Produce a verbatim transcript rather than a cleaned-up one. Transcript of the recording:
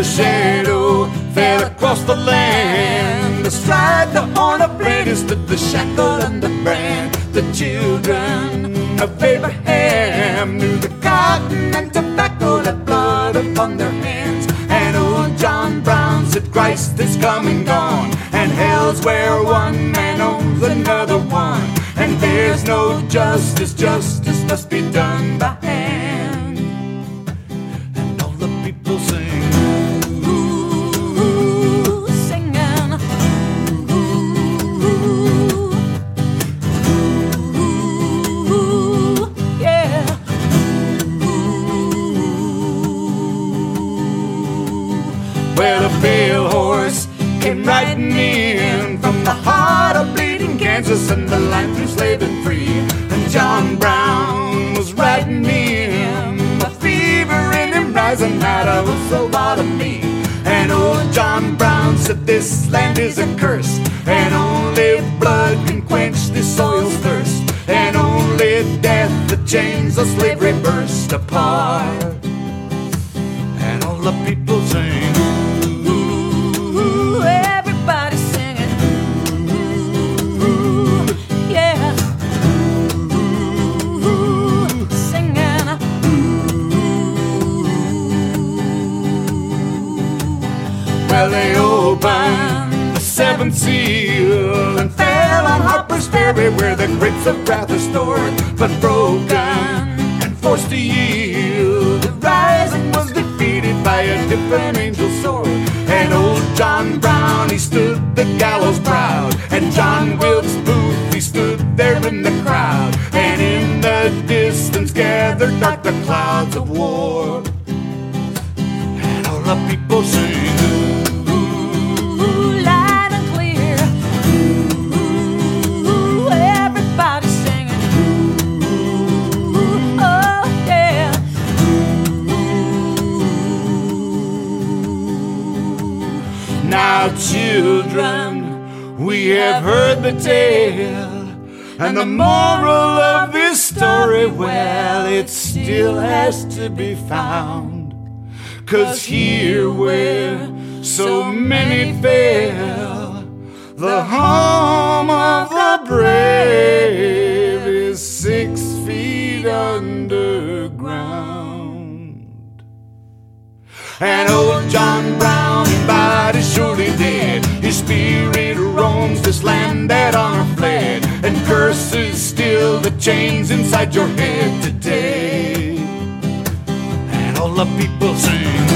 a shadow fell across the land. Astride the horn of Brady stood the shackle and the brand. The children of Abraham knew the cotton and tobacco, that blood upon their hands. And old John Brown said, Christ is come and gone, and hell's where one man owns another one. And there's no justice, justice must be done by hand. And all the people sing, ooh, singing, ooh, ooh, yeah. Well, a pale horse came riding in from the heart of bleeding Kansas, and the line through slave and free. And John Brown was riding in, a fever in him rising out of the soul bottom me. And old John Brown said, this land is accursed, and only blood can quench this soil's thirst. And only death, the chains of slavery burst apart. And all the people sing, Ooh, everybody singing, ooh, yeah, ooh, singing, well, they opened the seventh seal and fell on Harper's Ferry, where the grapes of wrath are stored. But broken and forced to yield, the rising was defeated by a different angel's sword. And old John Brown, he stood the gallows proud, and John Wilkes Booth, he stood there in the crowd. And in the distance gathered dark the clouds of war. And all the people sing, ooh, loud and clear, ooh, everybody singing, ooh, oh yeah. now children, we have heard the tale. And the moral of this story, well, it still has to be found. 'Cause here where so many fail, the home of the brave is six feet underground. And old John Brown, his body surely dead, his spirit roams this land that honor fled, and curses still the chains inside your head today. And all the people sing,